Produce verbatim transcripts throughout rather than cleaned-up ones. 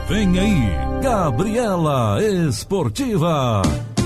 Vem aí, Gabriela Esportiva.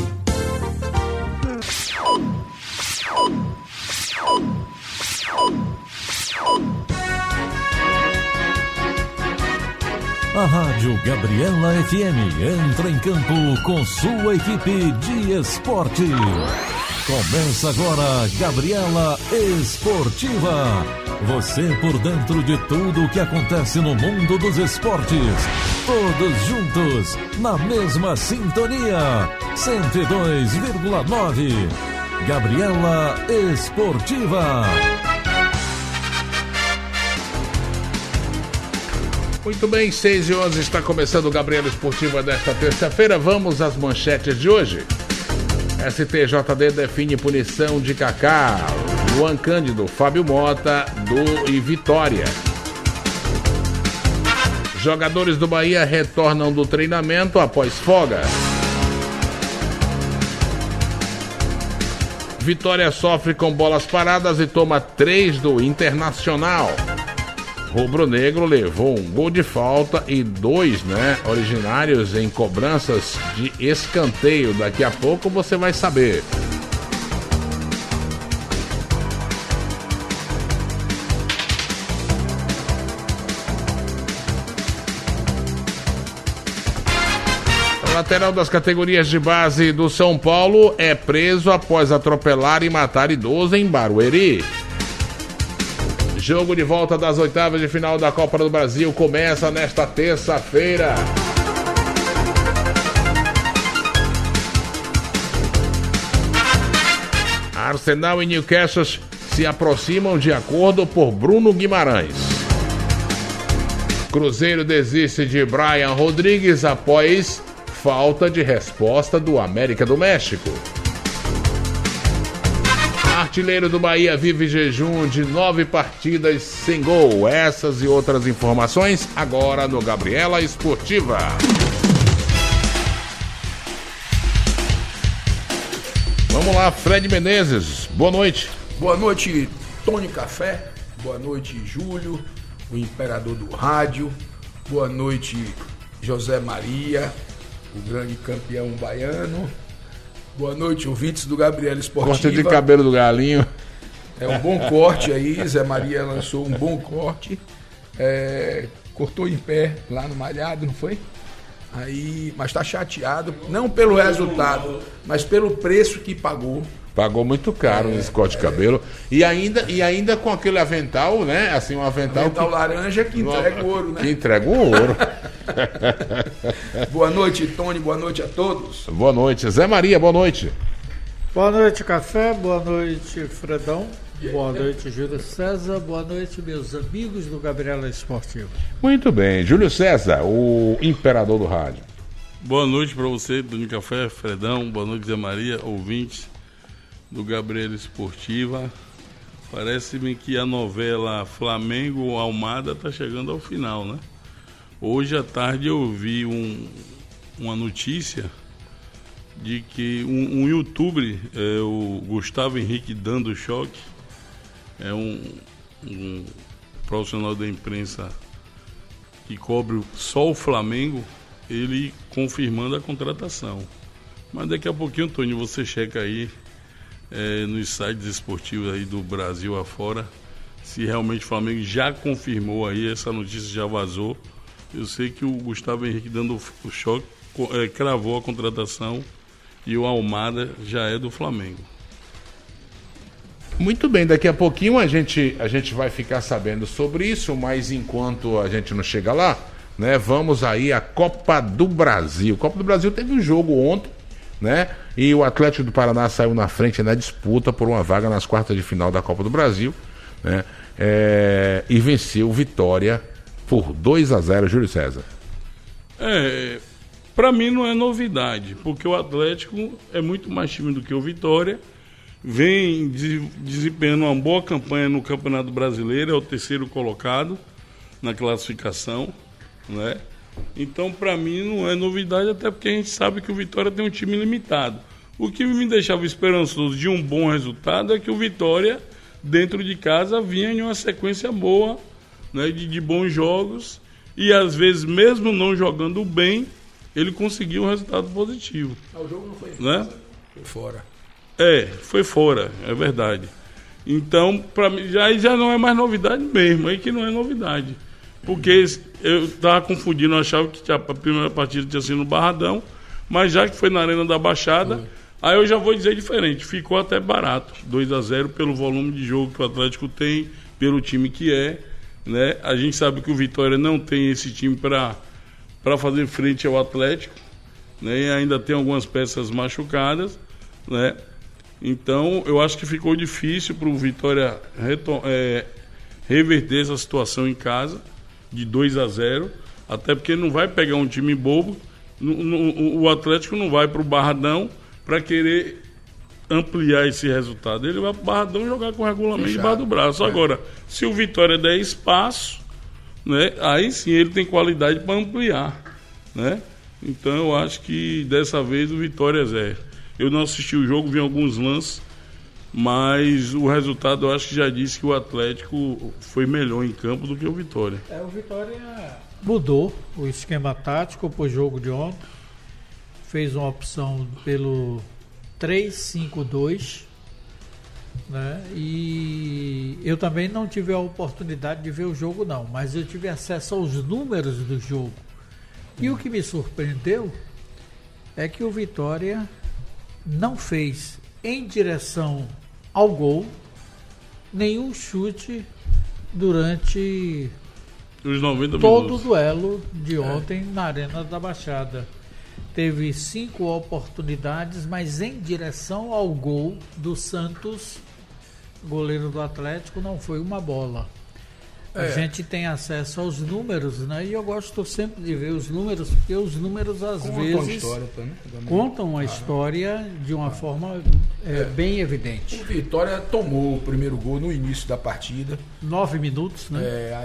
A Rádio Gabriela F M entra em campo com sua equipe de esporte. Começa agora Gabriela Esportiva. Você por dentro de tudo o que acontece no mundo dos esportes. Todos juntos, na mesma sintonia. cento e dois vírgula nove. Gabriela Esportiva. Muito bem, seis e onze está começando o Gabriela Esportiva desta terça-feira. Vamos às manchetes de hoje. S T J D define punição de Kaká, Luan Cândido, Fábio Mota do e Vitória. Jogadores do Bahia retornam do treinamento após folga. Vitória sofre com bolas paradas e toma três do Internacional. Rubro-Negro levou um gol de falta e dois, né, originários em cobranças de escanteio. Daqui a pouco você vai saber. O lateral das categorias de base do São Paulo é preso após atropelar e matar idoso em Barueri. Jogo de volta das oitavas de final da Copa do Brasil começa nesta terça-feira. Arsenal e Newcastle se aproximam de acordo por Bruno Guimarães. Cruzeiro desiste de Brian Rodrigues após falta de resposta do América do México. Artilheiro do Bahia vive jejum de nove partidas sem gol. Essas e outras informações agora no Gabriela Esportiva. Vamos lá, Fred Menezes, boa noite. Boa noite, Tony Café. Boa noite, Júlio, o imperador do rádio. Boa noite, José Maria, o grande campeão baiano. Boa noite, ouvintes do Gabriela Esportiva. Corte de cabelo do galinho. É um bom corte aí, Zé Maria lançou um bom corte. É, cortou em pé lá no Malhado, não foi? Aí, mas tá chateado, não pelo resultado, mas pelo preço que pagou. Pagou muito caro é, esse corte é. de cabelo. E ainda, e ainda com aquele avental, né? Assim, um avental. Avental que... laranja que entrega o ouro, né? Que entrega o ouro. Boa noite, Tony. Boa noite a todos. Boa noite. Zé Maria, boa noite. Boa noite, Café. Boa noite, Fredão. Boa noite, Júlio César. Boa noite, meus amigos do Gabriela Esportiva. Muito bem. Júlio César, o imperador do rádio. Boa noite para você, do Café, Fredão. Boa noite, Zé Maria, ouvintes do Gabriela Esportiva. Parece-me que a novela Flamengo Almada está chegando ao final, né? Hoje à tarde eu vi um, uma notícia de que um, um youtuber, é, o Gustavo Henrique Dando Choque, é um, um profissional da imprensa que cobre só o Flamengo, ele confirmando a contratação. Mas daqui a pouquinho, Antônio, você checa aí É, nos sites esportivos aí do Brasil afora, se realmente o Flamengo já confirmou aí, essa notícia já vazou. Eu sei que o Gustavo Henrique Dando o Choque é, cravou a contratação e o Almada já é do Flamengo. Muito bem, daqui a pouquinho a gente, a gente vai ficar sabendo sobre isso, mas enquanto a gente não chega lá, né, vamos aí à Copa do Brasil. Copa do Brasil teve um jogo ontem, né? E o Atlético do Paraná saiu na frente na disputa por uma vaga nas quartas de final da Copa do Brasil, né? É, e venceu Vitória por dois a zero, Júlio César. É, para mim não é novidade, porque o Atlético é muito mais time do que o Vitória, vem desempenhando uma boa campanha no Campeonato Brasileiro, é o terceiro colocado na classificação, né? Então, para mim, não é novidade, até porque a gente sabe que o Vitória tem um time limitado. O que me deixava esperançoso de um bom resultado é que o Vitória, dentro de casa, vinha em uma sequência boa, né, de, de bons jogos e às vezes, mesmo não jogando bem, ele conseguiu um resultado positivo. Ah, o jogo não foi, né? foi fora. É, foi fora, é verdade. Então, para mim, já, já não é mais novidade mesmo, aí que não é novidade. Porque eu estava confundindo, eu achava que a primeira partida tinha sido no Barradão, mas já que foi na Arena da Baixada, foi. Aí eu já vou dizer diferente, ficou até barato, dois a zero pelo volume de jogo que o Atlético tem, pelo time que é, né? A gente sabe que o Vitória não tem esse time para para fazer frente ao Atlético, né? E ainda tem algumas peças machucadas, né? Então eu acho que ficou difícil para o Vitória retom- é, reverter essa situação em casa, de dois a zero, até porque não vai pegar um time bobo, no, no, o Atlético não vai para o Barradão para querer ampliar esse resultado. Ele vai para o Barradão jogar com o regulamento debaixo do braço. É. Agora, se o Vitória der espaço, né, aí sim ele tem qualidade para ampliar, né? Então eu acho que dessa vez o Vitória é zero. Eu não assisti o jogo, vi alguns lances, mas o resultado eu acho que já disse que o Atlético foi melhor em campo do que o Vitória. É, o Vitória mudou o esquema tático para o jogo de ontem. Fez uma opção pelo três cinco dois, né? E eu também não tive a oportunidade de ver o jogo não, mas eu tive acesso aos números do jogo. E o que me surpreendeu é que o Vitória não fez em direção ao gol nenhum chute durante os noventa todo minutos. O duelo de ontem é. Na Arena da Baixada. Teve cinco oportunidades, mas em direção ao gol do Santos, goleiro do Atlético, não foi uma bola. É. A gente tem acesso aos números, né? E eu gosto sempre de ver os números, porque os números às contam vezes a história, também. contam a ah. história de uma ah. forma é, é. bem evidente. O Vitória tomou o primeiro gol no início da partida. Nove minutos, né? É,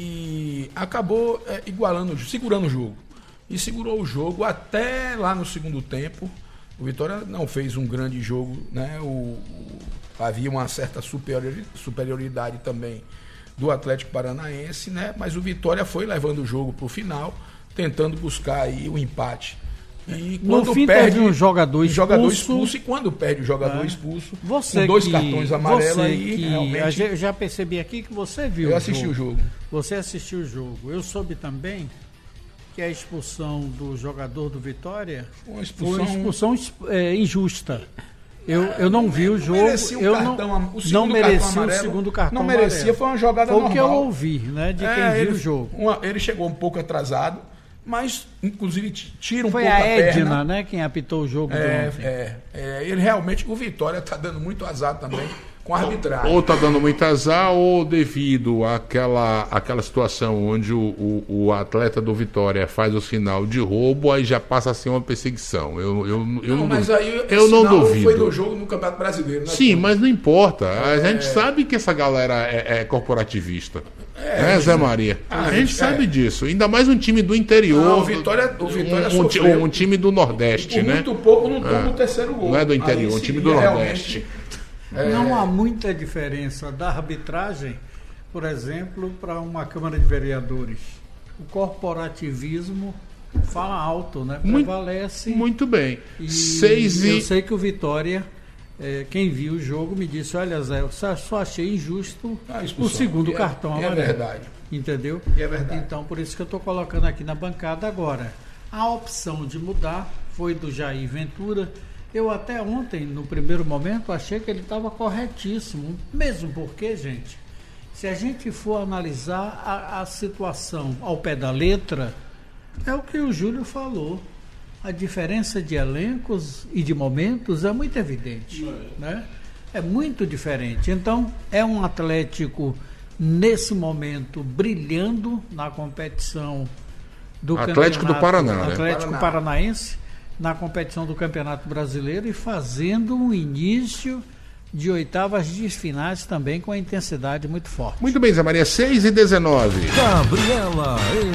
aí acabou é, igualando, segurando o jogo. E segurou o jogo até lá no segundo tempo. O Vitória não fez um grande jogo, né? O, o, havia uma certa superioridade, superioridade também do Atlético Paranaense, né? Mas o Vitória foi levando o jogo para o final, tentando buscar aí o empate. E quando no fim perde um jogador expulso, jogador expulso, e quando perde o jogador é. expulso, você com dois que, cartões amarelos aí, que, realmente... Eu já percebi aqui que você viu Eu assisti o jogo. o jogo. Você assistiu o jogo. Eu soube também que a expulsão do jogador do Vitória uma expulsão... foi uma expulsão é, injusta. Eu, eu não vi o jogo, um eu cartão, não, o não merecia amarelo, o segundo cartão Não merecia, amarelo. Foi uma jogada foi normal. Foi o que eu ouvi, né, de quem é, viu ele, o jogo. Uma, ele chegou um pouco atrasado, mas inclusive tira um foi pouco a, a Edna, perna. né, quem apitou o jogo é, de ontem. É, é, ele realmente, o Vitória está dando muito azar também com a arbitragem. Ou está dando muito azar, ou devido àquela, àquela situação onde o, o, o atleta do Vitória faz o sinal de roubo, aí já passa a ser uma perseguição. Eu, eu, eu não, não, mas aí eu não duvido. Foi do jogo no Campeonato Brasileiro, né? Sim, mas não importa. A é... gente sabe que essa galera é, é corporativista. É, né, Zé Maria? A, a gente, gente sabe é. disso. Ainda mais um time do interior. Não, o Vitória, o Vitória um, um, um time do Nordeste, por né? Muito pouco não toma o terceiro gol. Não é do interior, aí, um time do Nordeste. É... Não há muita diferença da arbitragem, por exemplo, para uma Câmara de Vereadores. O corporativismo fala alto, né? Prevalece. Muito, muito bem. E Seis eu e... sei que o Vitória, é, quem viu o jogo, me disse, olha Zé, eu só achei injusto o segundo e cartão é, amarelo. É verdade. Entendeu? E é verdade. Então, por isso que eu estou colocando aqui na bancada agora. A opção de mudar foi do Jair Ventura. Eu até ontem, no primeiro momento, achei que ele estava corretíssimo. Mesmo porque, gente, se a gente for analisar a, a situação ao pé da letra, é o que o Júlio falou. A diferença de elencos e de momentos é muito evidente. Né? É muito diferente. Então, é um Atlético, nesse momento, brilhando na competição do Atlético do Paraná, né? Atlético Paraná. Paranaense. Na competição do Campeonato Brasileiro e fazendo um início de oitavas de finais também com a intensidade muito forte. Muito bem, Zé Maria, seis e dezenove. Gabriela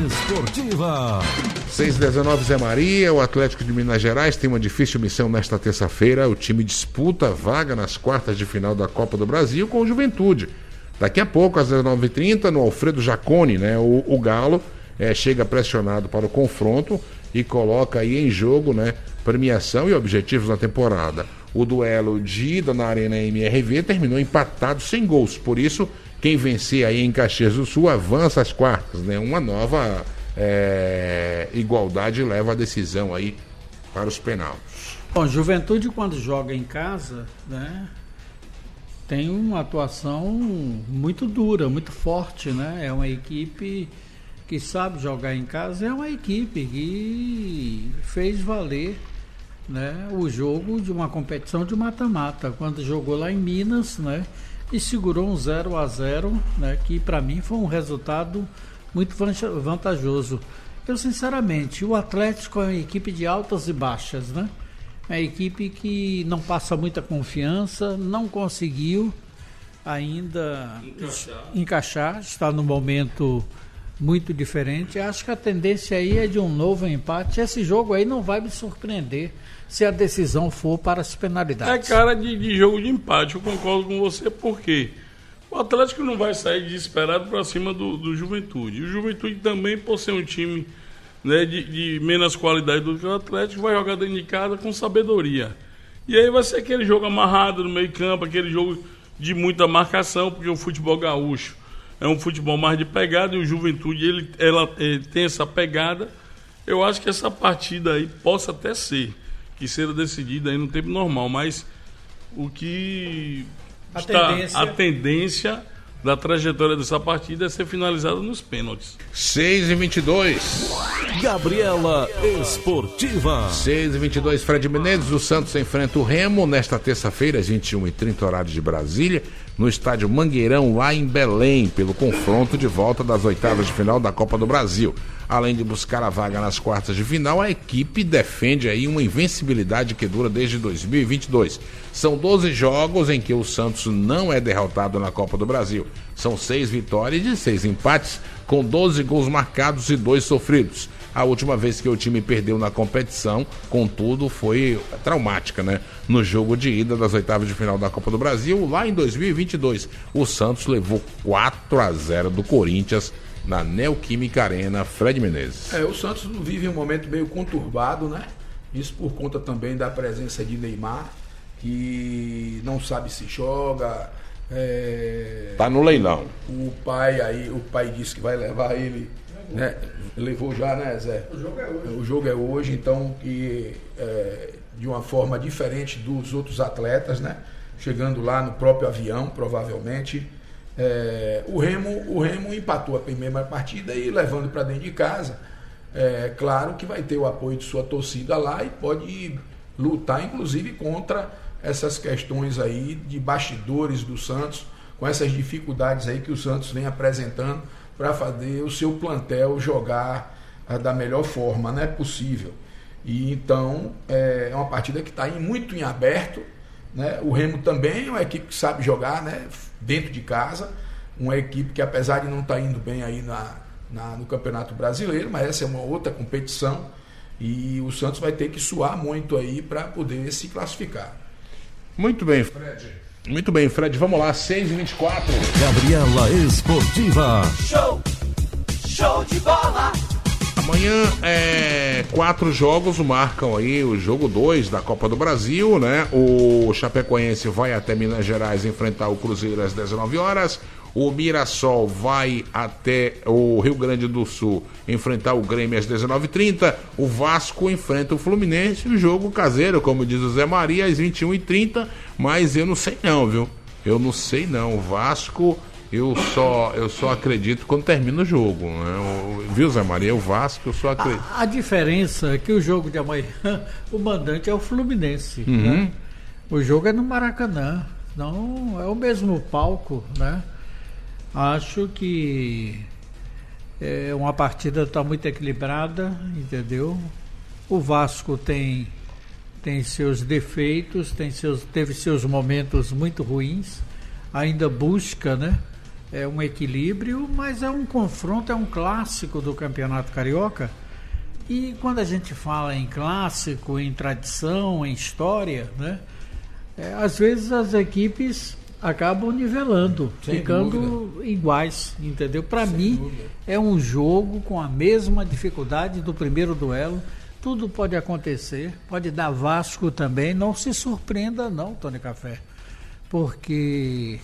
Esportiva. seis e dezenove, Zé Maria. O Atlético de Minas Gerais tem uma difícil missão nesta terça-feira. O time disputa vaga nas quartas de final da Copa do Brasil com o Juventude. Daqui a pouco, às dezenove e trinta, no Alfredo Jaconi, né? O, o Galo é, chega pressionado para o confronto e coloca aí em jogo, né, premiação e objetivos na temporada. O duelo de ida na Arena M R V terminou empatado sem gols, por isso quem vencer aí em Caxias do Sul avança às quartas, né? Uma nova é, igualdade leva a decisão aí para os penaltis. Bom, Juventude quando joga em casa, né, tem uma atuação muito dura, muito forte, né? É uma equipe que sabe jogar em casa, é uma equipe que fez valer, né, o jogo de uma competição de mata-mata, quando jogou lá em Minas, né, e segurou um zero a zero, né, que para mim foi um resultado muito vantajoso. Eu, sinceramente, o Atlético é uma equipe de altas e baixas, né? É uma equipe que não passa muita confiança, não conseguiu ainda encaixar, encaixar está num momento muito diferente. Acho que a tendência aí é de um novo empate. Esse jogo aí não vai me surpreender se a decisão for para as penalidades. É cara de, de jogo de empate, eu concordo com você, porque o Atlético não vai sair desesperado para cima do, do Juventude. E o Juventude também, por ser um time, né, de, de menos qualidade do que o Atlético, vai jogar dentro de casa com sabedoria. E aí vai ser aquele jogo amarrado no meio campo, aquele jogo de muita marcação, porque o futebol gaúcho é um futebol mais de pegada e o Juventude ele, ela, ele tem essa pegada. Eu acho que essa partida aí possa até ser que seja decidida aí no tempo normal, mas o que a está tendência... a tendência da trajetória dessa partida é ser finalizada nos pênaltis. seis e vinte e dois. Gabriela Esportiva. seis e vinte e dois, Fred Menezes. O Santos enfrenta o Remo nesta terça-feira, às vinte e uma e trinta, horário de Brasília, no estádio Mangueirão, lá em Belém, pelo confronto de volta das oitavas de final da Copa do Brasil. Além de buscar a vaga nas quartas de final, a equipe defende aí uma invencibilidade que dura desde dois mil e vinte e dois. São doze jogos em que o Santos não é derrotado na Copa do Brasil. São seis vitórias e seis empates, com doze gols marcados e dois sofridos. A última vez que o time perdeu na competição, contudo, foi traumática, né? No jogo de ida das oitavas de final da Copa do Brasil, lá em dois mil e vinte e dois, o Santos levou quatro a zero do Corinthians na Neoquímica Arena. Fred Menezes. É, o Santos vive um momento meio conturbado, né? Isso por conta também da presença de Neymar, que não sabe se joga. É... Tá no leilão. O pai aí, o pai disse que vai levar ele, né? Levou já, né, Zé? O jogo é hoje. O jogo é hoje, então, que é, de uma forma diferente dos outros atletas, né? Chegando lá no próprio avião, provavelmente. É, o Remo, o Remo empatou a primeira partida e levando para dentro de casa. É claro que vai ter o apoio de sua torcida lá e pode lutar, inclusive, contra essas questões aí de bastidores do Santos, com essas dificuldades aí que o Santos vem apresentando para fazer o seu plantel jogar a, da melhor forma, né, possível. E então é, é uma partida que está muito em aberto, né? O Remo também é uma equipe que sabe jogar, né, dentro de casa, uma equipe que, apesar de não estar tá indo bem aí na, na, no Campeonato Brasileiro, mas essa é uma outra competição e o Santos vai ter que suar muito aí para poder se classificar. Muito bem, Fred. Muito bem, Fred. Vamos lá, seis e vinte e quatro. Gabriela Esportiva. Show! Show de bola! Amanhã é, quatro jogos marcam aí o jogo dois da Copa do Brasil, né? O Chapecoense vai até Minas Gerais enfrentar o Cruzeiro às dezenove horas. O Mirassol vai até o Rio Grande do Sul enfrentar o Grêmio às dezenove e trinta. O Vasco enfrenta o Fluminense. O jogo caseiro, como diz o Zé Maria, às vinte e uma e trinta. Mas eu não sei não, viu? Eu não sei não. O Vasco... Eu só, eu só acredito quando termina o jogo, né? O, viu, Zé Maria? O Vasco, eu só acredito. A, a diferença é que o jogo de amanhã, o mandante é o Fluminense, uhum. né? O jogo é no Maracanã, não é o mesmo palco, né? Acho que é uma partida está muito equilibrada, entendeu? O Vasco tem, tem seus defeitos, tem seus, teve seus momentos muito ruins, ainda busca, né? É um equilíbrio, mas é um confronto, é um clássico do Campeonato Carioca. E quando a gente fala em clássico, em tradição, em história, né? É, às vezes as equipes acabam nivelando, Sem ficando dúvida. iguais, entendeu? Para mim, dúvida. é um jogo com a mesma dificuldade do primeiro duelo. Tudo pode acontecer, pode dar Vasco também. Não se surpreenda não, Tony Café, porque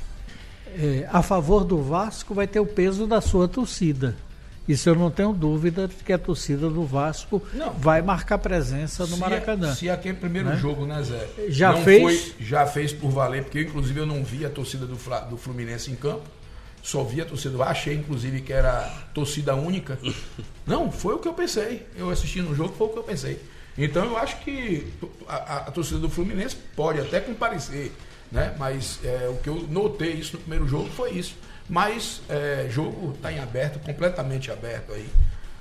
é, a favor do Vasco vai ter o peso da sua torcida. Isso eu não tenho dúvida de que a torcida do Vasco Não. vai marcar presença no Se- Maracanã. Se aquele primeiro Né? jogo, né, Zé? Já não fez? Foi, já fez por valer, porque inclusive eu não vi a torcida do, Fla- do Fluminense em campo. Só vi a torcida do Vasco. Achei, inclusive, que era torcida única. Não, foi o que eu pensei. Eu assisti no jogo, foi o que eu pensei. Então eu acho que a, a- a torcida do Fluminense pode até comparecer, né? Mas é, o que eu notei isso no primeiro jogo foi isso. Mas é, jogo está em aberto, completamente aberto aí.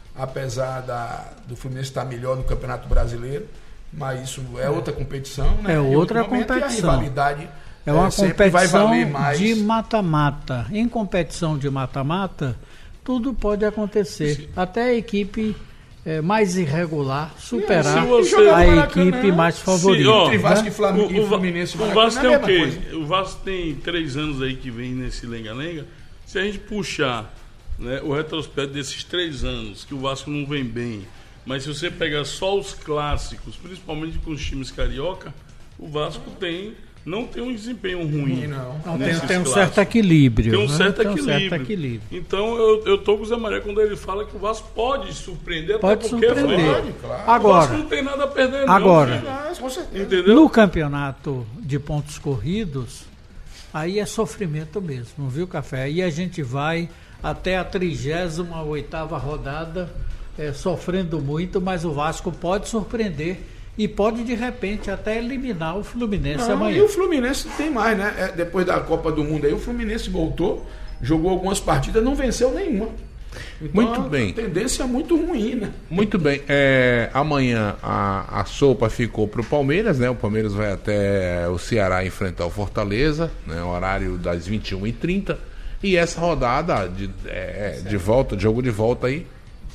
Apesar da, do Fluminense estar melhor no Campeonato Brasileiro, mas isso é outra competição, né? É Em outro outra momento, e competição. a rivalidade É uma é, sempre vai competição valer mais. de mata-mata. Em competição de mata-mata, tudo pode acontecer. Sim. Até a equipe eh, mais irregular superar se você- a Maracanã, equipe mais favorita. se, ó, Entre Vasco né? e Flamengo O, e o, Va- Fluminense. o Maracanã Vasco é tem a o mesma quê? coisa. O Vasco tem três anos aí que vem nesse lenga-lenga. Se a gente puxar, né, o retrospecto desses três anos, que o Vasco não vem bem, mas se você pegar só os clássicos, principalmente com os times carioca, o Vasco tem, não tem um desempenho ruim. Não. Não, tem, nesses tem um clássicos. certo equilíbrio. Tem um né? certo Tem um equilíbrio. certo equilíbrio. Então eu, eu tô com o Zé Maria quando ele fala que o Vasco pode surpreender, Pode até porque surpreender. Flamengo, Claro. o Vasco Agora, não tem nada a perder, não. Agora. filho. Mas, com certeza. Entendeu? no campeonato de pontos corridos, aí é sofrimento mesmo, viu, Café? Aí a gente vai até a trigésima oitava rodada é, sofrendo muito, mas o Vasco pode surpreender e pode, de repente, até eliminar o Fluminense Não, amanhã. e o Fluminense tem mais, né? É, depois da Copa do Mundo aí, o Fluminense voltou, jogou algumas partidas, não venceu nenhuma. Então, Muito bem. A tendência é muito ruim, né? Muito bem. É, amanhã a, a sopa ficou para o Palmeiras, né? O Palmeiras vai até o Ceará enfrentar o Fortaleza, né? Horário das vinte e uma e trinta. E essa rodada de, é, de volta, de jogo de volta aí.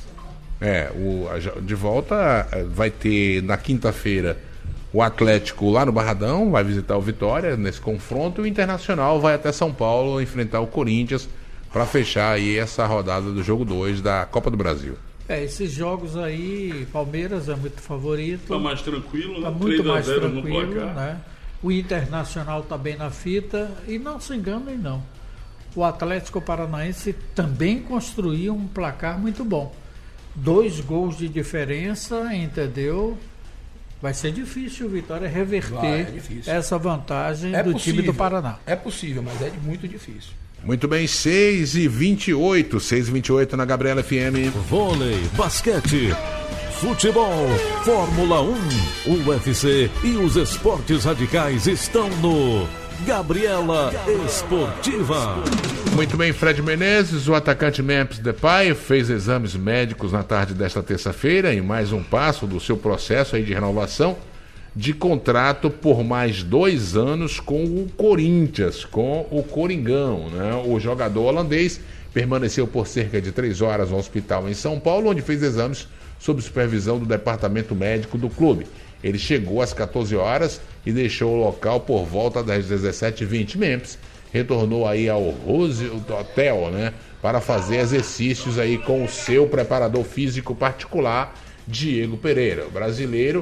É, o, a jo- de volta é, vai ter na quinta-feira o Atlético lá no Barradão, vai visitar o Vitória nesse confronto. E o Internacional vai até São Paulo enfrentar o Corinthians para fechar aí essa rodada do jogo dois da Copa do Brasil. É, esses jogos aí, Palmeiras é muito favorito. Tá mais tranquilo, Está né? muito três a mais zero no tranquilo, placar. né? O Internacional está bem na fita e não se enganem não. O Atlético Paranaense também construiu um placar muito bom. Dois gols de diferença, entendeu? Vai ser difícil o Vitória reverter Vai, é difícil. essa vantagem É do possível, time do Paraná. É possível, mas é muito difícil. Muito bem, seis e vinte e oito, seis e vinte e oito na Gabriela F M. Vôlei, basquete, futebol, Fórmula um, U F C e os esportes radicais estão no Gabriela Esportiva. Muito bem, Fred Menezes, o atacante Memphis Depay fez exames médicos na tarde desta terça-feira em mais um passo do seu processo aí de renovação de contrato por mais dois anos com o Corinthians, com o Coringão, né? O jogador holandês permaneceu por cerca de três horas no hospital em São Paulo, onde fez exames sob supervisão do departamento médico do clube. Ele chegou às quatorze horas e deixou o local por volta das dezessete e vinte. Memphis retornou aí ao Roosevelt Hotel, né, para fazer exercícios aí com o seu preparador físico particular, Diego Pereira. O brasileiro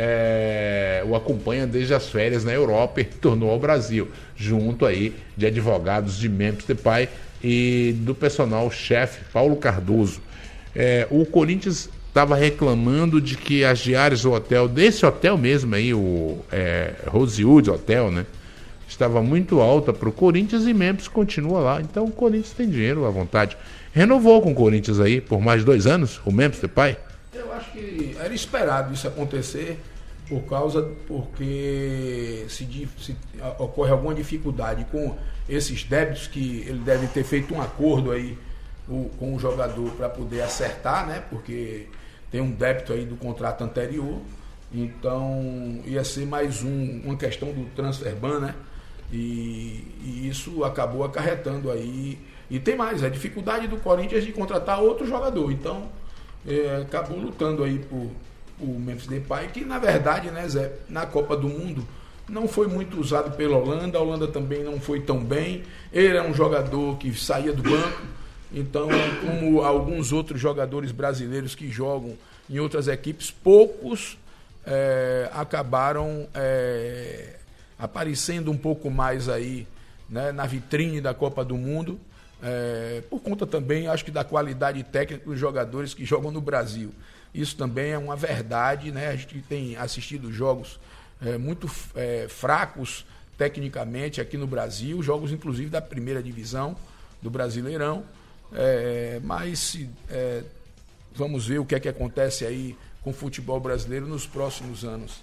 é, o acompanha desde as férias na Europa e retornou ao Brasil, junto aí de advogados de Memphis Depay e do personal chefe Paulo Cardoso. É, o Corinthians estava reclamando de que as diárias do hotel, desse hotel mesmo aí, o é, Rosewood Hotel, né, estava muito alta para o Corinthians e Memphis continua lá. Então o Corinthians tem dinheiro à vontade. Renovou com o Corinthians aí por mais dois anos, o Memphis Depay. Eu acho que era esperado isso acontecer por causa, porque se, di- se ocorre alguma dificuldade com esses débitos, que ele deve ter feito um acordo aí o- com o jogador para poder acertar, né? Porque tem um débito aí do contrato anterior, então ia ser mais um, uma questão do transfer ban, né? E, e isso acabou acarretando aí. E tem mais, a dificuldade do Corinthians de contratar outro jogador. Então, é, acabou lutando aí por o Memphis Depay, que na verdade, né, Zé, na Copa do Mundo, não foi muito usado pela Holanda, a Holanda também não foi tão bem. Ele é um jogador que saía do banco, então, como alguns outros jogadores brasileiros que jogam em outras equipes, poucos é, acabaram é, aparecendo um pouco mais aí, né, na vitrine da Copa do Mundo, é, por conta também, acho que da qualidade técnica dos jogadores que jogam no Brasil. Isso também é uma verdade, né? A gente tem assistido jogos é, muito é, fracos tecnicamente aqui no Brasil, jogos inclusive da primeira divisão do Brasileirão, é, mas é, vamos ver o que é que acontece aí com o futebol brasileiro nos próximos anos.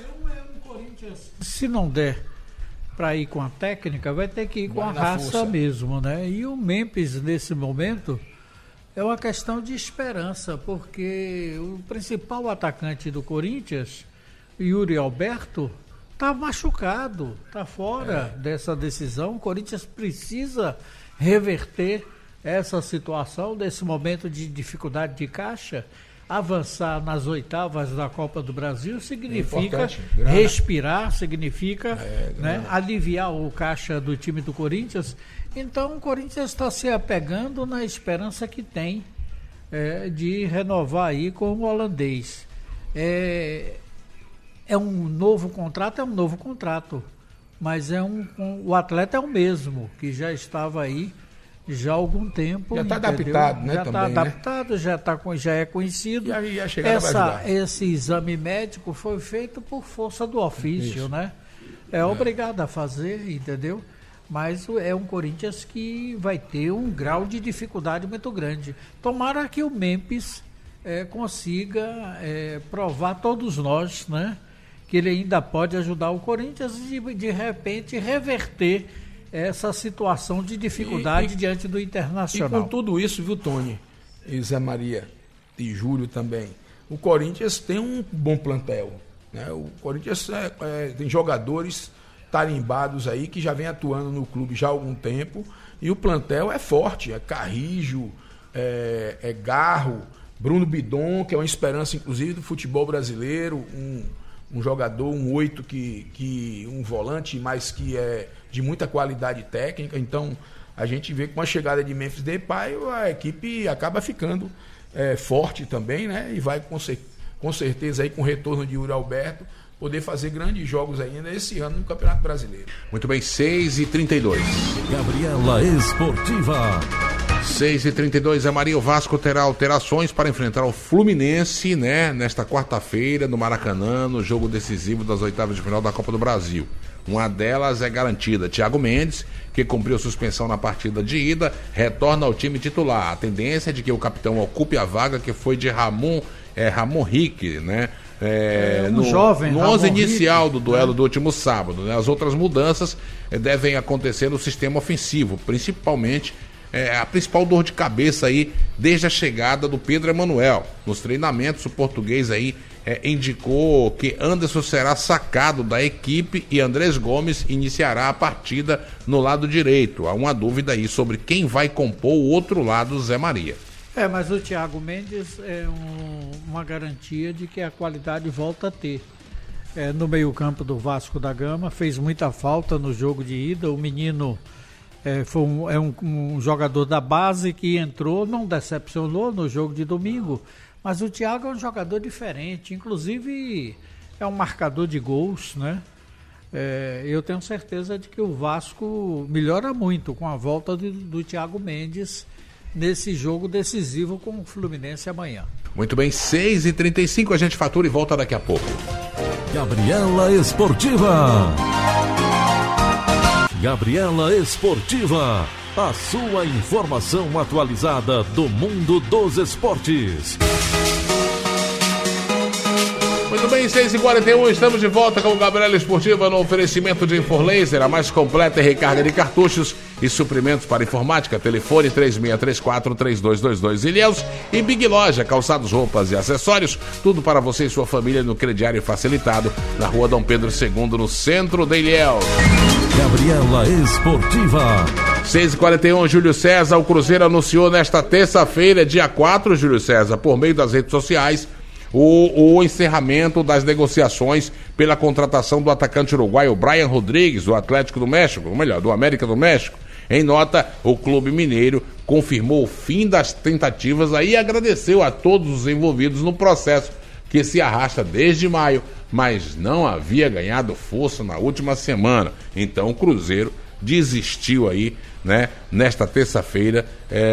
O Corinthians, se não der para ir com a técnica, vai ter que ir com a raça força. mesmo, né? E o Memphis, nesse momento, é uma questão de esperança, porque o principal atacante do Corinthians, Yuri Alberto, está machucado, está fora é. dessa decisão. O Corinthians precisa reverter essa situação, desse momento de dificuldade de caixa. Avançar nas oitavas da Copa do Brasil significa é respirar, significa é, né, aliviar o caixa do time do Corinthians. Então o Corinthians está se apegando na esperança que tem é, de renovar aí com o holandês. É, é um novo contrato, é um novo contrato, mas é um, um, o atleta é o mesmo, que já estava aí já há algum tempo. Já está adaptado, né? Já está também, adaptado, né? já, tá, já é conhecido. Já, já Essa, esse exame médico foi feito por força do ofício, Isso. né? É, é obrigado a fazer, entendeu? Mas é um Corinthians que vai ter um grau de dificuldade muito grande. Tomara que o Memphis é, consiga é, provar todos nós, né? Que ele ainda pode ajudar o Corinthians e de, de repente reverter essa situação de dificuldade e, e, diante do Internacional. E com tudo isso, viu, Tony, e Zé Maria e Júlio também, o Corinthians tem um bom plantel, né? O Corinthians é, é, tem jogadores tarimbados aí que já vem atuando no clube já há algum tempo, e o plantel é forte, é Carrijo, é, é Garro, Bruno Bidon, que é uma esperança inclusive do futebol brasileiro, um, um jogador, um oito, que, que, um volante, mas que é de muita qualidade técnica. Então a gente vê que com a chegada de Memphis Depay a equipe acaba ficando é, forte também, né? E vai com, cer- com certeza aí com o retorno de Yuri Alberto poder fazer grandes jogos ainda esse ano no Campeonato Brasileiro. Muito bem, seis e trinta e dois. Gabriela Esportiva. seis e trinta e dois, a Maria, o Vasco terá alterações para enfrentar o Fluminense, né, nesta quarta-feira no Maracanã, no jogo decisivo das oitavas de final da Copa do Brasil. Uma delas é garantida. Thiago Mendes, que cumpriu suspensão na partida de ida, retorna ao time titular. A tendência é de que o capitão ocupe a vaga que foi de Ramon, é, Ramon Rick, né? É, é um no, jovem, no onze inicial Rick, do duelo né? do último sábado, né? As outras mudanças é, devem acontecer no sistema ofensivo, principalmente é, a principal dor de cabeça aí desde a chegada do Pedro Emanuel. Nos treinamentos, o português aí é, indicou que Anderson será sacado da equipe e Andrés Gomes iniciará a partida no lado direito. Há uma dúvida aí sobre quem vai compor o outro lado, Zé Maria. É, mas o Thiago Mendes é um, uma garantia de que a qualidade volta a ter. É, no meio-campo do Vasco da Gama, fez muita falta no jogo de ida. O menino é, foi um, é um, um jogador da base que entrou, não decepcionou no jogo de domingo, mas o Thiago é um jogador diferente, inclusive é um marcador de gols, né? É, eu tenho certeza de que o Vasco melhora muito com a volta do, do Thiago Mendes nesse jogo decisivo com o Fluminense amanhã. Muito bem, seis e trinta e cinco, a gente fatura e volta daqui a pouco. Gabriela Esportiva. Gabriela Esportiva, a sua informação atualizada do mundo dos esportes. Muito bem, seis e quarenta e um, estamos de volta com o Gabriela Esportiva no oferecimento de Inforlaser, a mais completa recarga de cartuchos e suprimentos para informática. Telefone três seis três quatro, três dois dois dois. Ilhéus e Big Loja, calçados, roupas e acessórios, tudo para você e sua família no crediário facilitado, na rua Dom Pedro segundo, no centro de Ilhéus. Gabriela Esportiva. seis e quarenta e um, Júlio César, o Cruzeiro anunciou nesta terça-feira, dia quatro, Júlio César, por meio das redes sociais, o, o encerramento das negociações pela contratação do atacante uruguaio Brian Rodrigues, do Atlético do México, ou melhor, do América do México. Em nota, o clube mineiro confirmou o fim das tentativas aí e agradeceu a todos os envolvidos no processo que se arrasta desde maio, mas não havia ganhado força na última semana. Então o Cruzeiro desistiu aí, né, nesta terça-feira,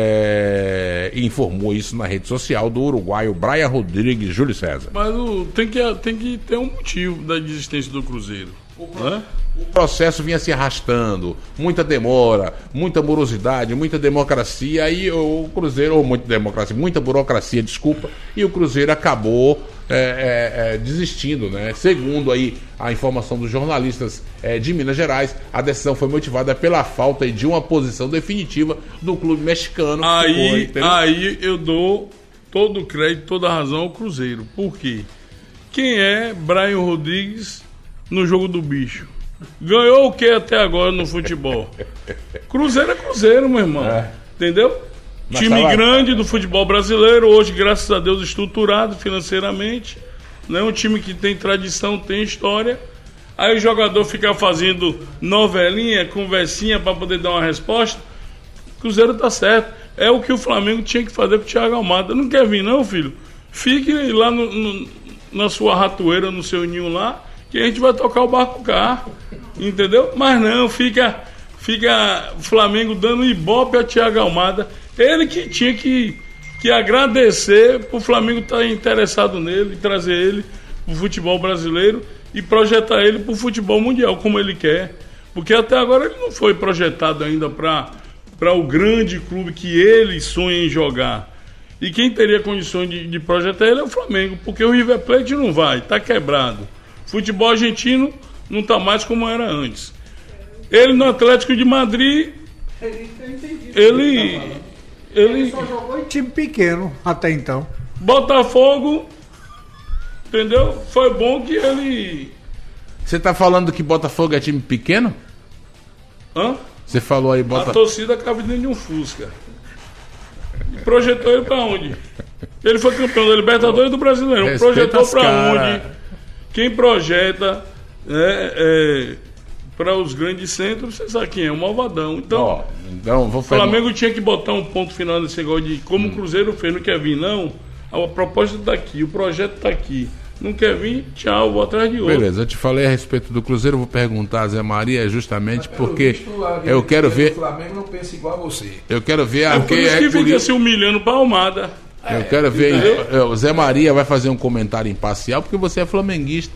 é, informou isso na rede social do uruguaio Brian Rodrigues. Júlio César. Mas o, tem, que, tem que ter um motivo da desistência do Cruzeiro, né? O processo vinha se arrastando, muita demora, muita morosidade, muita democracia, e o Cruzeiro, ou muita democracia, muita burocracia, desculpa, e o Cruzeiro acabou é, é, é, desistindo, né? Segundo aí a informação dos jornalistas é, de Minas Gerais, a decisão foi motivada pela falta de uma posição definitiva do clube mexicano. Aí, foi, aí eu dou todo o crédito, toda a razão ao Cruzeiro. Por quê? Quem é Brian Rodrigues no jogo do bicho? Ganhou o que até agora no futebol? Cruzeiro é Cruzeiro, meu irmão. É. Entendeu? Mas time tá grande do futebol brasileiro, hoje, graças a Deus, estruturado financeiramente. Né? Um time que tem tradição, tem história. Aí o jogador fica fazendo novelinha, conversinha para poder dar uma resposta. Cruzeiro tá certo. É o que o Flamengo tinha que fazer com o Thiago Almada. Não quer vir, não, filho? Fique lá no, no, na sua ratoeira, no seu ninho lá, que a gente vai tocar o barco cá, entendeu? Mas não, fica fica o Flamengo dando ibope a Thiago Almada. Ele que tinha que, que agradecer por o Flamengo estar interessado nele, trazer ele para o futebol brasileiro e projetar ele para o futebol mundial, como ele quer. Porque até agora ele não foi projetado ainda para para o grande clube que ele sonha em jogar. E quem teria condições de, de projetar ele é o Flamengo, porque o River Plate não vai, está quebrado. Futebol argentino não está mais como era antes. Ele no Atlético de Madrid, ele ele, ele só jogou em time pequeno até então. Botafogo, entendeu? Foi bom que ele... Você está falando que Botafogo é time pequeno? Hã? Você falou aí Botafogo. A torcida cabe dentro de um Fusca. E projetou ele para onde? Ele foi campeão da Libertadores e do Brasileiro. Respeita projetou para cara. onde? Quem projeta é, é, para os grandes centros, você sabe quem é, o Malvadão. Então, oh, então vou o Flamengo tinha que botar um ponto final nesse negócio de como hum. o Cruzeiro fez, não quer vir, não. A proposta está aqui, o projeto está aqui. Não quer vir, tchau, vou atrás de outro. Beleza, eu te falei a respeito do Cruzeiro, vou perguntar a Zé Maria justamente porque visto, eu quero ver. O Flamengo não pensa igual a você. Eu quero ver a. É por isso que fica se humilhando para a Almada. Eu é, quero ver. O Zé Maria vai fazer um comentário imparcial porque você é flamenguista.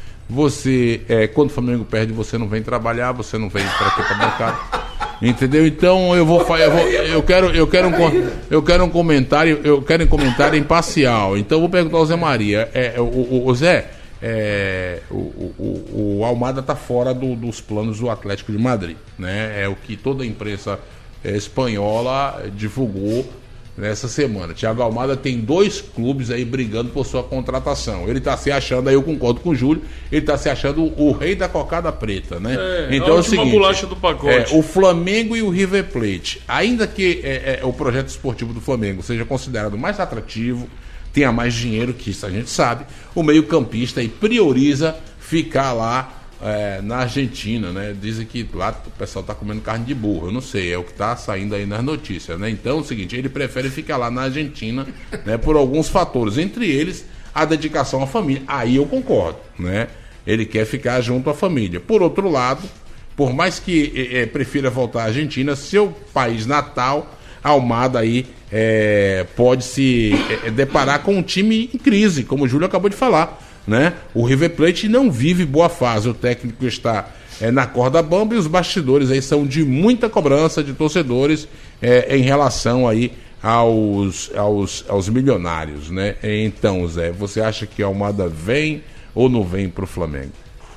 Você, é, quando o Flamengo perde, você não vem trabalhar, você não vem para aqui para mercado. Entendeu? Então eu vou, eu vou eu quero eu quero um eu quero um comentário, eu quero um comentário imparcial. Então eu vou perguntar ao Zé Maria, é, o, o, o Zé, é, o, o, o Almada está fora do, dos planos do Atlético de Madrid, né? É o que toda a imprensa é, espanhola divulgou nessa semana. Thiago Almada tem dois clubes aí brigando por sua contratação. Ele está se achando, aí eu concordo com o Júlio, ele está se achando o, o rei da cocada preta, né? É, então a é o seguinte, bolacha do pacote. É, o Flamengo e o River Plate, ainda que é, é, o projeto esportivo do Flamengo seja considerado mais atrativo, tenha mais dinheiro, que isso a gente sabe, o meio-campista aí prioriza ficar lá É, na Argentina, né? Dizem que lá o pessoal tá comendo carne de burro. Eu não sei, é o que tá saindo aí nas notícias, né? Então é o seguinte, ele prefere ficar lá na Argentina, né? Por alguns fatores, entre eles a dedicação à família. Aí eu concordo, né? Ele quer ficar junto à família. Por outro lado, por mais que é, prefira voltar à Argentina, seu país natal, Almada aí é, pode se é, deparar com um time em crise, como o Júlio acabou de falar. Né? O River Plate não vive boa fase, o técnico está é, na corda bamba e os bastidores aí são de muita cobrança de torcedores é, em relação aí aos, aos, aos milionários, né? Então, Zé, você acha que a Almada vem ou não vem para o Flamengo?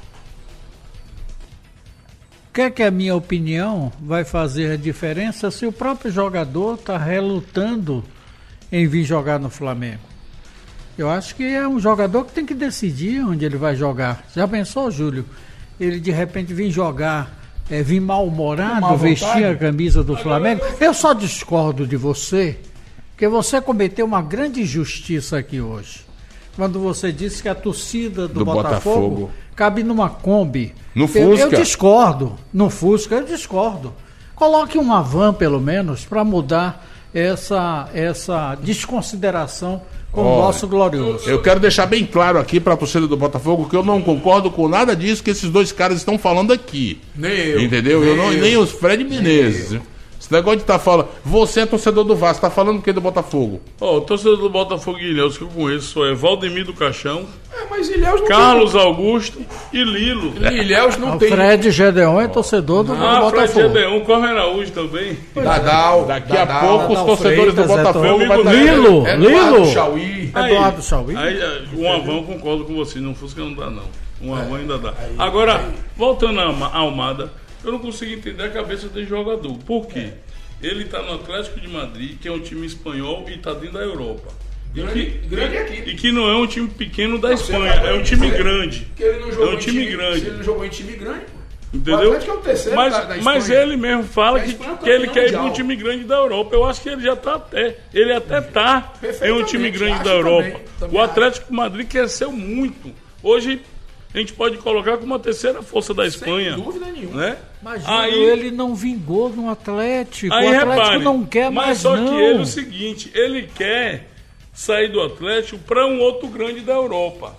Quer que a minha opinião vai fazer a diferença se o próprio jogador está relutando em vir jogar no Flamengo? Eu acho que é um jogador que tem que decidir onde ele vai jogar. Já pensou, Júlio? Ele de repente vir jogar, é, vir mal-humorado, vestir a camisa do Flamengo? Eu só discordo de você, porque você cometeu uma grande injustiça aqui hoje. quando você disse que a torcida do, Do Botafogo, Botafogo cabe numa Kombi. No Eu, Fusca. eu discordo. No Fusca, eu discordo. Coloque uma van, pelo menos, para mudar essa, essa desconsideração com o Olha, nosso glorioso. Eu quero deixar bem claro aqui para a torcida do Botafogo que eu não concordo com nada disso que esses dois caras estão falando aqui. Nem eu. Entendeu? Nem eu não, eu. nem os Fred Menezes. Esse negócio de estar tá falando. Você é torcedor do Vasco, tá falando o que do Botafogo? Ó, o torcedor do Botafogo e Ilhéus que eu conheço é Valdemir do Caixão, É, mas Ilhéus não Carlos Augusto e Lilo. tem. Ilhéus não O tem. Fred Gedeon é torcedor do, do Ah, Fred Botafogo. Gedeon, Corre Araújo também. Dadal. Daqui Dadal, a pouco os Dadal torcedores Freitas, do Botafogo Eduardo vai estar. Lilo, Eduardo Lilo. Chauí. Eduardo Chauí. Aí, aí, um Avão, concordo com você, não Fusca não dá não. Um Avão ainda dá. Agora, voltando à Alma- à Almada, eu não consigo entender a cabeça desse jogador. Por quê? Ele tá no Atlético de Madrid, que é um time espanhol e tá dentro da Europa. E Grande, que, grande equipe. e que não é um time pequeno da Você Espanha, acabou é um de time dizer grande. Que ele não jogou É um em time grande. Se ele não jogou em time grande, pô. O Entendeu? Atlético é o terceiro mas, da, da mas Espanha. ele mesmo fala A que, Espanha é o que ele campeão quer ir para um mundial. time grande da Europa. Eu acho que ele já está até. Ele até está em um Perfeitamente, time grande acho da Europa. também, também o Atlético de Madrid cresceu muito. Hoje a gente pode colocar como a terceira força da Espanha. Sem dúvida nenhuma. Né? Imagina, Aí, ele não vingou no Atlético. aí o Atlético repare, não quer mas mais só não. que ele é o seguinte, ele quer sair do Atlético para um outro grande da Europa.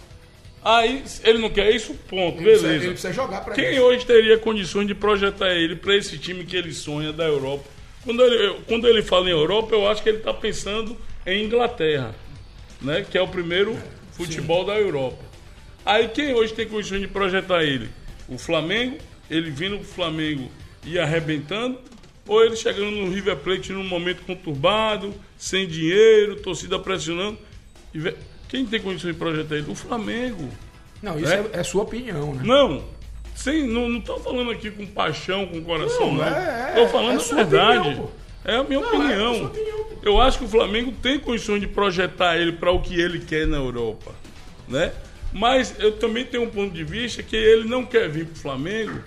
Aí ele não quer isso, ponto, Ele precisa, beleza. ele precisa jogar pra Quem isso. hoje teria condições de projetar ele para esse time que ele sonha da Europa? Quando ele, quando ele fala em Europa, eu acho que ele está pensando em Inglaterra, né? Que é o primeiro futebol da Europa. Aí quem hoje tem condições de projetar ele? O Flamengo, ele vindo pro Flamengo e arrebentando, ou ele chegando no River Plate num momento conturbado, sem dinheiro, torcida pressionando. E ve- Quem tem condições de projetar ele? O Flamengo. Não, isso É? é, é sua opinião, né? Não, sem, não, não tô falando aqui com paixão, com coração, Não, não. é- Tô é- falando é a sua verdade. opinião, pô. É a minha Não, é a opinião. sua opinião, pô. Eu acho que o Flamengo tem condições de projetar ele para o que ele quer na Europa, né? Mas eu também tenho um ponto de vista que ele não quer vir pro Flamengo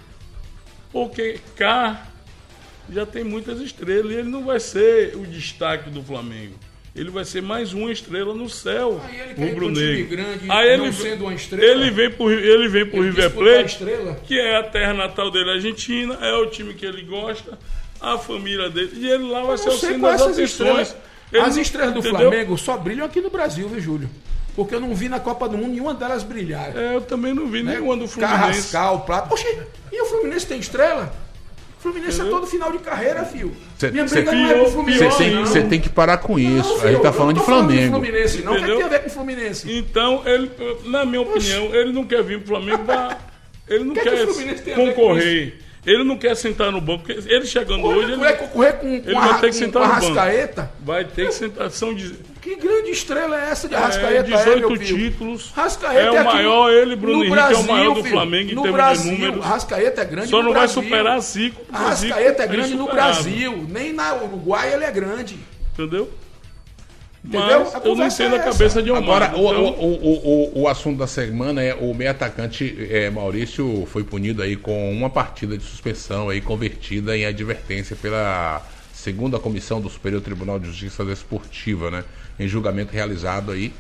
porque cá já tem muitas estrelas e ele não vai ser o destaque do Flamengo. Ele vai ser mais uma estrela no céu, Aí ele quer ir pro rubro-negro. time grande, Aí não ele, sendo uma estrela. ele vem pro, ele vem pro Ele River disputar a Plate, estrela. que é a terra natal dele, a Argentina, é o time que ele gosta, a família dele, e ele lá vai ser Eu o sei centro qual das essas atenções. estrelas. Ele As não- estrelas do entendeu? Flamengo só brilham aqui no Brasil, viu, Júlio? Porque eu não vi na Copa do Mundo nenhuma delas brilhar. É, eu também não vi né? nenhuma do Fluminense. Carrascal, Plata. Oxi, e o Fluminense tem estrela? O Fluminense Entendeu? é todo final de carreira, fio. Cê- Minha cê- briga não é com o pior- Fluminense. Você tem, não. cê tem que parar com isso. Não, A gente filho, tá eu falando não de tô falando Flamengo. Fluminense, não. O que Entendeu? tem a ver com o Fluminense? Então, ele, na minha opinião, ele não quer vir pro Flamengo pra, ele não Que que quer o Fluminense tem a ver com concorrer. Ele não quer sentar no banco, porque ele chegando hoje, Vai ele concorrer com, ele com, vai a, ter que com, sentar com a no banco. Rascaeta? vai ter que sentar. São de, Que grande estrela é essa de é, Arrascaeta? dezoito é, meu filho? títulos. Rascaeta É o aqui maior, no- ele, Bruno no Henrique, é o Brasil, maior do filho. Flamengo em no termos Brasil, de números. Rascaeta é grande Só no não vai Brasil. superar Zico. porque Arrascaeta Zico é grande no insuperável, Brasil. Nem na Uruguai ele é grande. Entendeu? Entendeu? Mas A eu não conversa entendo é a cabeça essa. de um Agora, o, então, o, o, o, o assunto da semana é o meio atacante é, Maurício foi punido aí com uma partida de suspensão aí convertida em advertência pela segunda comissão do Superior Tribunal de Justiça Desportiva, né? Em julgamento realizado aí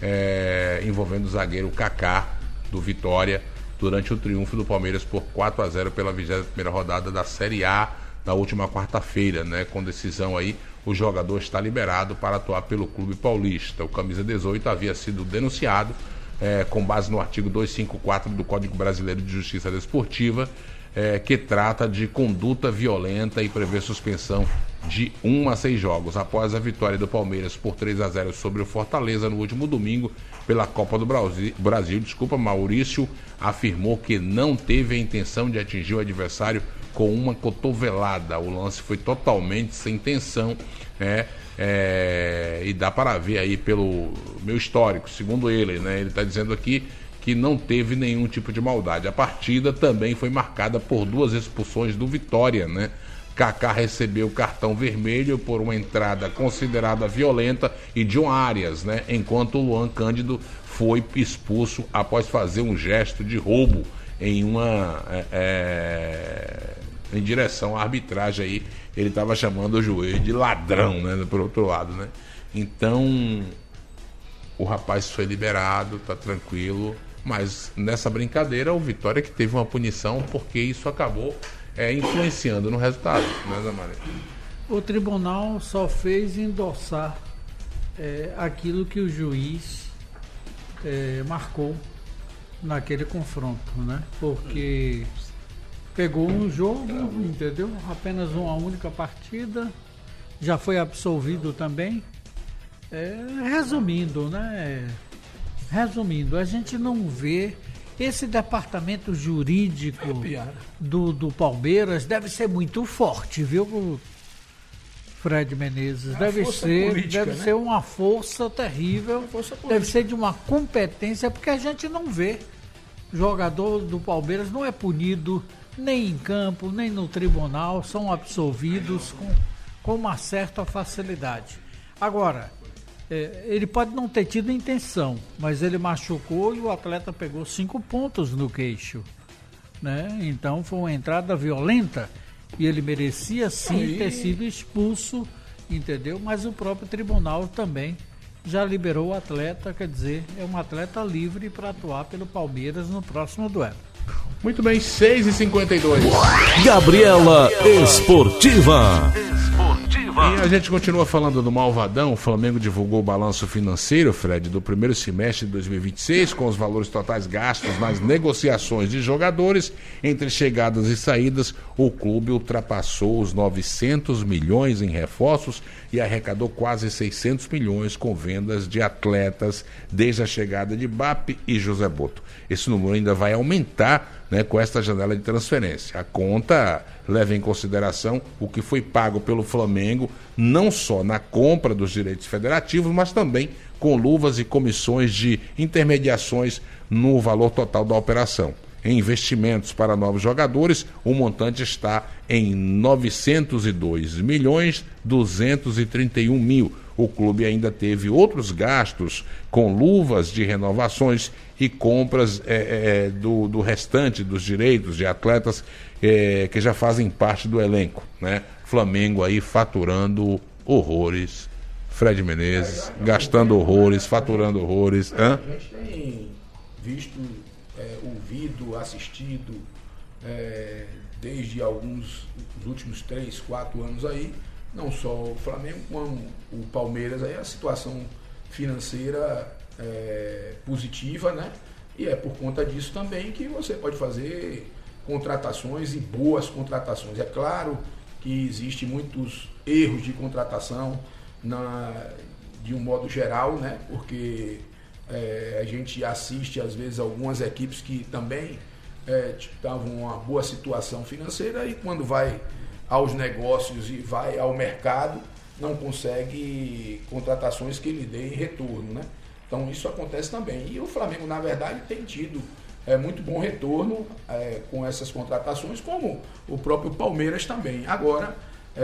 é, envolvendo o zagueiro Kaká do Vitória durante o triunfo do Palmeiras por quatro a zero pela vigésima primeira rodada da Série A na última quarta-feira, né? Com decisão aí, o jogador está liberado para atuar pelo clube paulista. O camisa dezoito havia sido denunciado é, com base no artigo duzentos e cinquenta e quatro do Código Brasileiro de Justiça Desportiva, é, que trata de conduta violenta e prevê suspensão de um a seis jogos. Após a vitória do Palmeiras por três a zero sobre o Fortaleza no último domingo pela Copa do Brasil, Brasil desculpa, Maurício afirmou que não teve a intenção de atingir o adversário com uma cotovelada. O lance foi totalmente sem intenção, né? É, e dá para ver aí pelo meu histórico, segundo ele, né? Ele está dizendo aqui que não teve nenhum tipo de maldade. A partida também foi marcada por duas expulsões do Vitória, né? Kaká recebeu cartão vermelho por uma entrada considerada violenta e John Arias, né? Enquanto o Luan Cândido foi expulso após fazer um gesto de roubo em uma é, é, em direção à arbitragem aí. Ele estava chamando o juiz de ladrão, né? Por outro lado, né? Então o rapaz foi liberado, tá tranquilo. Mas nessa brincadeira, o Vitória que teve uma punição porque isso acabou é, influenciando no resultado, né, Zé Maria? O tribunal só fez endossar é, aquilo que o juiz é, marcou naquele confronto, né? Porque pegou um jogo, entendeu? Apenas uma única partida, já foi absolvido também. É, resumindo, né? Resumindo, a gente não vê esse departamento jurídico do, do Palmeiras deve ser muito forte, viu, Fred Menezes? Deve ser, política, deve né? ser uma força terrível, força deve ser de uma competência, porque a gente não vê jogador do Palmeiras não é punido nem em campo, nem no tribunal, são absolvidos com, com uma certa facilidade. Agora, é, ele pode não ter tido intenção, mas ele machucou e o atleta pegou cinco pontos no queixo, né? Então foi uma entrada violenta e ele merecia sim Aí... ter sido expulso, entendeu? Mas o próprio tribunal também já liberou o atleta, quer dizer, é um atleta livre para atuar pelo Palmeiras no próximo duelo. Muito bem, seis e cinquenta e dois. Gabriela Esportiva. E a gente continua falando do Malvadão. O Flamengo divulgou o balanço financeiro, Fred, do primeiro semestre de dois mil e vinte e seis, com os valores totais gastos nas negociações de jogadores. Entre chegadas e saídas, o clube ultrapassou os novecentos milhões em reforços e arrecadou quase seiscentos milhões com vendas de atletas desde a chegada de Mbappé e José Boto. Esse número ainda vai aumentar, né, com esta janela de transferência. A conta leva em consideração o que foi pago pelo Flamengo, não só na compra dos direitos federativos, mas também com luvas e comissões de intermediações no valor total da operação. Em investimentos para novos jogadores, o montante está em novecentos e dois milhões duzentos e trinta e um mil. O clube ainda teve outros gastos com luvas de renovações e compras é, é, do, do restante dos direitos de atletas é, que já fazem parte do elenco, né? Flamengo aí faturando horrores, Fred Menezes gastando horrores, faturando horrores. Hã? A gente tem visto, é, ouvido, assistido é, desde alguns, os últimos três, quatro anos aí, não só o Flamengo como o Palmeiras, aí a situação financeira é, positiva, né? E é por conta disso também que você pode fazer contratações e boas contratações. É claro que existem muitos erros de contratação na, de um modo geral, né? Porque é, a gente assiste às vezes algumas equipes que também estavam em uma boa situação financeira e quando vai aos negócios e vai ao mercado, não consegue contratações que lhe deem retorno, né? Então isso acontece também. E o Flamengo, na verdade, tem tido é, muito bom retorno é, com essas contratações, como o próprio Palmeiras também. Agora,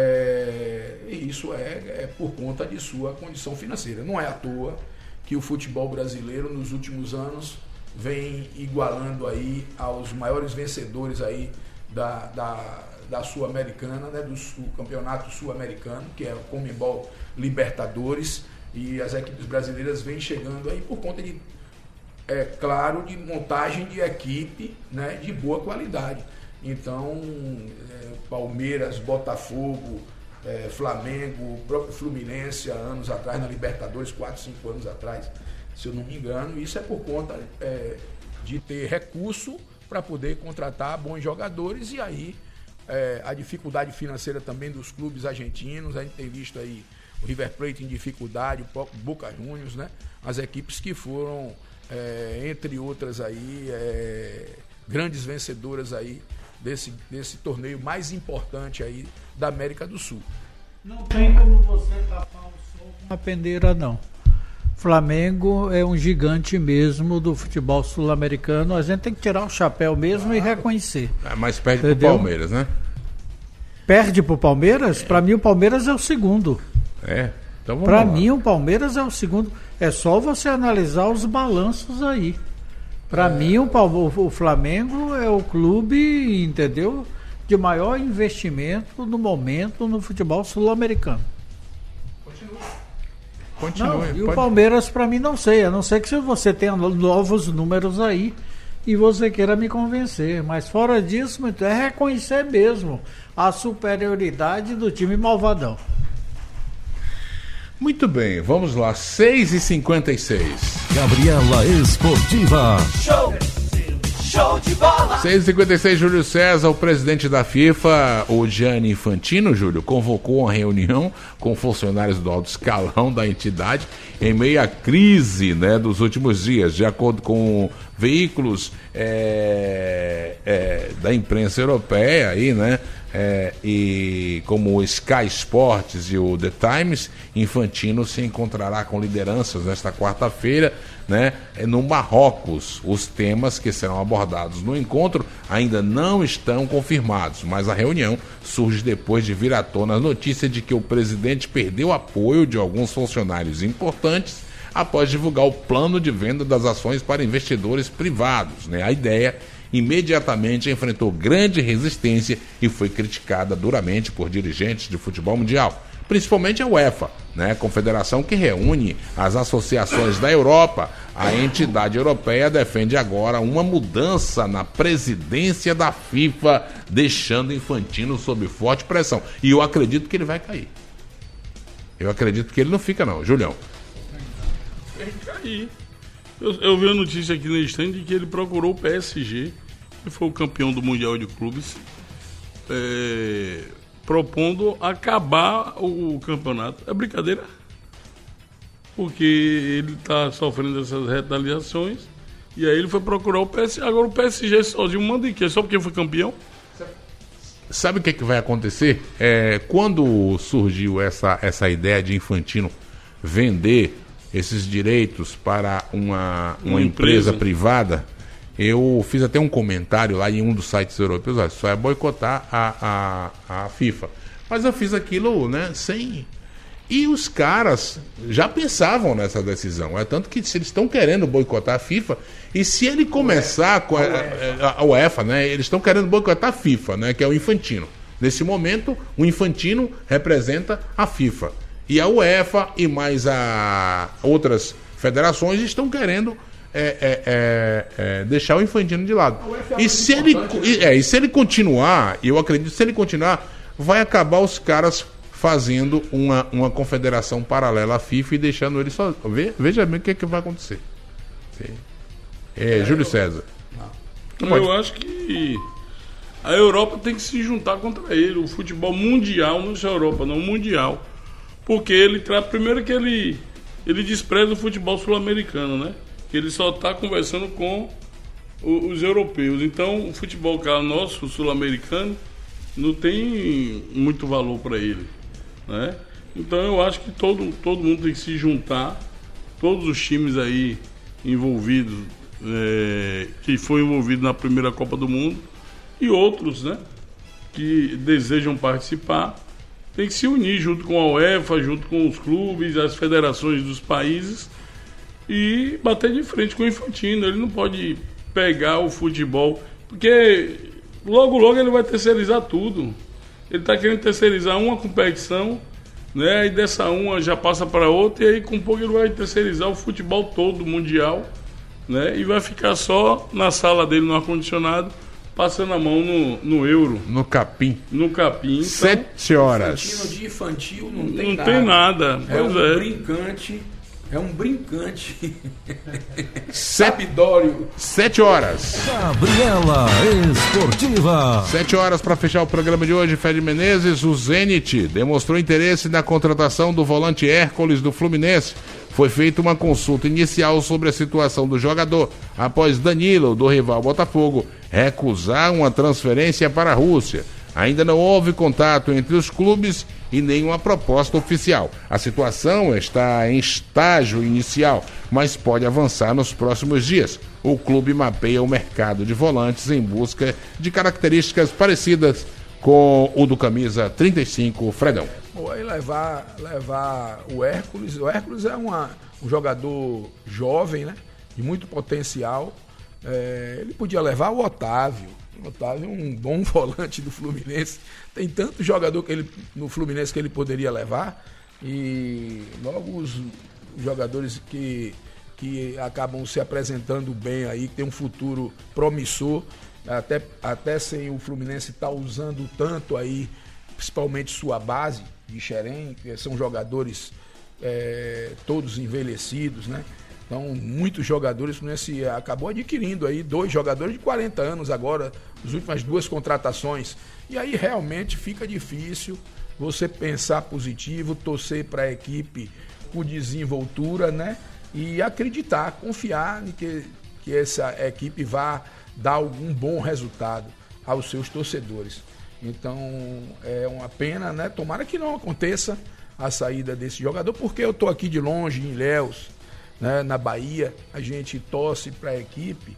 é, isso é, é por conta de sua condição financeira. Não é à toa que o futebol brasileiro, nos últimos anos, vem igualando aí aos maiores vencedores aí da... da da Sul-Americana, né, do, do campeonato sul-americano, que é o Conmebol Libertadores, e as equipes brasileiras vêm chegando aí por conta de, é claro, de montagem de equipe, né, de boa qualidade. Então, é, Palmeiras, Botafogo, é, Flamengo, o próprio Fluminense, há anos atrás, na Libertadores, quatro, cinco anos atrás, se eu não me engano, isso é por conta é, de ter recurso para poder contratar bons jogadores e aí É, a dificuldade financeira também dos clubes argentinos. A gente tem visto aí o River Plate em dificuldade, o Boca Juniors, né? As equipes que foram, é, entre outras aí, é, grandes vencedoras aí desse, desse torneio mais importante aí da América do Sul. Não tem como você tapar o sol com uma peneira, não. Flamengo é um gigante mesmo do futebol sul-americano. A gente tem que tirar o chapéu mesmo, claro, e reconhecer. É, mas perde para o Palmeiras, né? Perde para o Palmeiras? É. Para mim o Palmeiras é o segundo. É. Então vamos Para lá. mim o Palmeiras é o segundo. É só você analisar os balanços aí. Para é. mim o, o Flamengo é o clube, entendeu? De maior investimento no momento no futebol sul-americano. Continue. Não, e pode... o Palmeiras, para mim, não sei. A não ser que você tenha novos números aí e você queira me convencer. Mas fora disso, é reconhecer mesmo a superioridade do time malvadão. Muito bem, vamos lá. seis e cinquenta e seis. Gabriela Esportiva. Show! Show de bola! seis e cinquenta e seis, Júlio César, o presidente da FIFA, o Gianni Infantino, Júlio, convocou uma reunião com funcionários do alto escalão da entidade em meio à crise, né, dos últimos dias. De acordo com veículos é, é, da imprensa europeia, aí, né, é, e como o Sky Sports e o The Times, Infantino se encontrará com lideranças nesta quarta-feira, né, no Marrocos. Os temas que serão abordados no encontro ainda não estão confirmados, mas a reunião surge depois de vir à tona a notícia de que o presidente perdeu apoio de alguns funcionários importantes após divulgar o plano de venda das ações para investidores privados, né? A ideia imediatamente enfrentou grande resistência e foi criticada duramente por dirigentes de futebol mundial, principalmente a UEFA, né, confederação que reúne as associações da Europa. A entidade europeia defende agora uma mudança na presidência da FIFA, deixando Infantino sob forte pressão. E eu acredito que ele vai cair. Eu acredito que ele não fica não, Julião. Vai cair. Eu, eu vi a notícia aqui no instante de que ele procurou o P S G, que foi o campeão do Mundial de Clubes, é, propondo acabar o, o campeonato. É brincadeira? Porque ele está sofrendo essas retaliações e aí ele foi procurar o P S G. Agora o P S G sozinho manda em quê? Só porque foi campeão? Sabe o que, que vai acontecer? É, quando surgiu essa, essa ideia de Infantino vender esses direitos para uma, uma, uma empresa. empresa privada, eu fiz até um comentário lá em um dos sites europeus, olha, só é boicotar a, a, a FIFA. Mas eu fiz aquilo, né, sem... E os caras já pensavam nessa decisão. É tanto que se eles estão querendo boicotar a FIFA, e se ele começar com a, a, a UEFA, né, eles estão querendo boicotar a FIFA, né, que é o Infantino. Nesse momento, o Infantino representa a FIFA. E a UEFA e mais a outras federações estão querendo é, é, é, é, deixar o Infantino de lado. E se, ele, e, é, e se ele continuar, eu acredito, se ele continuar, vai acabar os caras fazendo uma, uma confederação paralela à FIFA e deixando ele só. Ve, veja bem o que, é que vai acontecer. É, é, Júlio César. Não, eu acho que a Europa tem que se juntar contra ele. O futebol mundial, não só a Europa, não, o mundial. Porque ele traz, primeiro que ele, ele despreza o futebol sul-americano, né? Que ele só está conversando com o, os europeus. Então, o futebol cara, nosso, sul-americano, não tem muito valor para ele, né? Então, eu acho que todo, todo mundo tem que se juntar, todos os times aí envolvidos, é, que foi envolvido na primeira Copa do Mundo, e outros, né, que desejam participar, tem que se unir junto com a UEFA, junto com os clubes, as federações dos países e bater de frente com o Infantino. Ele não pode pegar o futebol, porque logo logo ele vai terceirizar tudo. Ele está querendo terceirizar uma competição, né? E dessa uma já passa para outra, e aí com pouco ele vai terceirizar o futebol todo mundial, né? E vai ficar só na sala dele, no ar-condicionado, passando a mão no, no euro. No capim. No capim. Então, Sete horas. Infantino de infantil não tem não nada. tem nada. É Pois um é. brincante. É um brincante. Sete, Sabidório. sete horas. Gabriela Esportiva. Sete horas para fechar o programa de hoje. Fred Menezes, o Zenit demonstrou interesse na contratação do volante Hércules do Fluminense. Foi feita uma consulta inicial sobre a situação do jogador, após Danilo, do rival Botafogo, recusar uma transferência para a Rússia. Ainda não houve contato entre os clubes e nenhuma proposta oficial. A situação está em estágio inicial, mas pode avançar nos próximos dias. O clube mapeia o mercado de volantes em busca de características parecidas com o do camisa trinta e cinco, Fredão. Ou aí levar, levar o Hércules. O Hércules é uma, um jogador jovem, né? De muito potencial. É, ele podia levar o Otávio. O Otávio é um bom volante do Fluminense. Tem tanto jogador que ele, no Fluminense que ele poderia levar. e logo os jogadores que, que acabam se apresentando bem aí, que tem um futuro promissor, até, até sem o Fluminense estar usando tanto aí, principalmente sua base de Xerém, que são jogadores é, todos envelhecidos, né? Então, muitos jogadores, o Fluminense acabou adquirindo aí dois jogadores de quarenta anos agora, as últimas duas contratações. E aí realmente fica difícil você pensar positivo, torcer para a equipe com desenvoltura, né? E acreditar, confiar em que, que essa equipe vá dar algum bom resultado aos seus torcedores. Então, é uma pena, né? Tomara que não aconteça a saída desse jogador, porque eu estou aqui de longe, em Ilhéus, né, na Bahia, a gente torce para a equipe,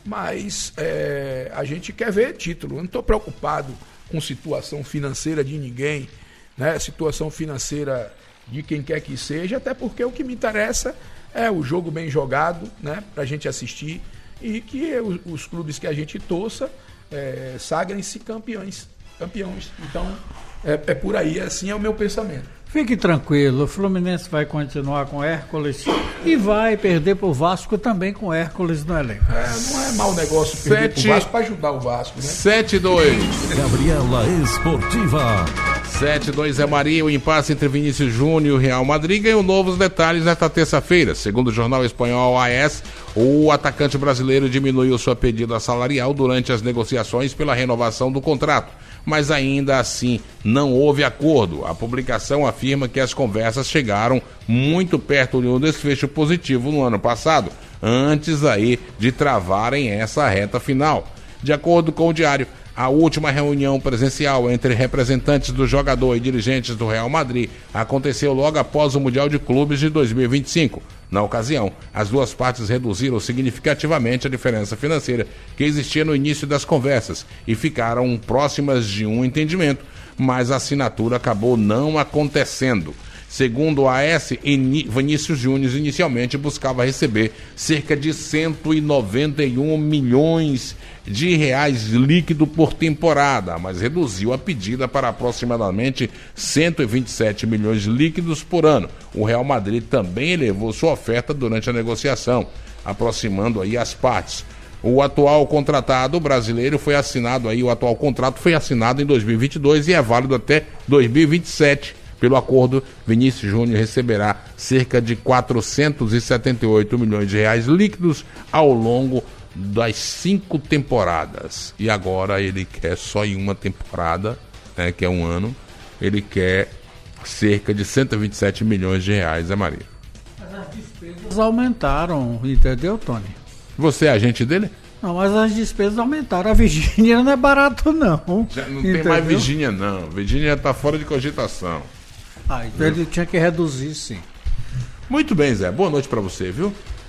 mas é, a gente quer ver título. Eu não estou preocupado com situação financeira de ninguém, né, situação financeira de quem quer que seja, até porque o que me interessa é o jogo bem jogado, né, para a gente assistir, e que os, os clubes que a gente torça é, sagrem-se campeões, campeões. Então, é, é por aí, assim é o meu pensamento. Fique tranquilo, o Fluminense vai continuar com Hércules e vai perder para o Vasco também com Hércules no elenco. É, não é mau negócio perder para o Vasco para ajudar o Vasco, né? sete dois. Gabriela Esportiva. sete dois é Maria, o impasse entre Vinícius Júnior e Real Madrid ganhou novos detalhes nesta terça-feira. Segundo o jornal espanhol A S, o atacante brasileiro diminuiu sua pedida salarial durante as negociações pela renovação do contrato, mas ainda assim não houve acordo. A publicação afirma que as conversas chegaram muito perto de um desfecho positivo no ano passado, antes aí de travarem essa reta final. De acordo com o Diário, a última reunião presencial entre representantes do jogador e dirigentes do Real Madrid aconteceu logo após o Mundial de Clubes de dois mil e vinte e cinco. Na ocasião, as duas partes reduziram significativamente a diferença financeira que existia no início das conversas e ficaram próximas de um entendimento, mas a assinatura acabou não acontecendo. Segundo a A S, Vinícius Júnior inicialmente buscava receber cerca de cento e noventa e um milhões de reais líquido por temporada, mas reduziu a pedida para aproximadamente cento e vinte e sete milhões líquidos por ano. O Real Madrid também elevou sua oferta durante a negociação, aproximando aí as partes. O atual contratado brasileiro foi assinado aí, o atual contrato foi assinado em dois mil e vinte e dois e é válido até dois mil e vinte e sete. Pelo acordo, Vinícius Júnior receberá cerca de quatrocentos e setenta e oito milhões de reais líquidos ao longo das cinco temporadas. E agora ele quer só em uma temporada, né, que é um ano, ele quer cerca de cento e vinte e sete milhões de reais, é Maria? Mas as despesas aumentaram, entendeu, Tony? Você é agente dele? Não, mas as despesas aumentaram. A Virgínia não é barato, não. Já não entendeu? tem mais Virgínia, não. Virgínia está fora de cogitação. Ah, então ele tinha que reduzir, sim. Muito bem, Zé. Boa noite para você, viu?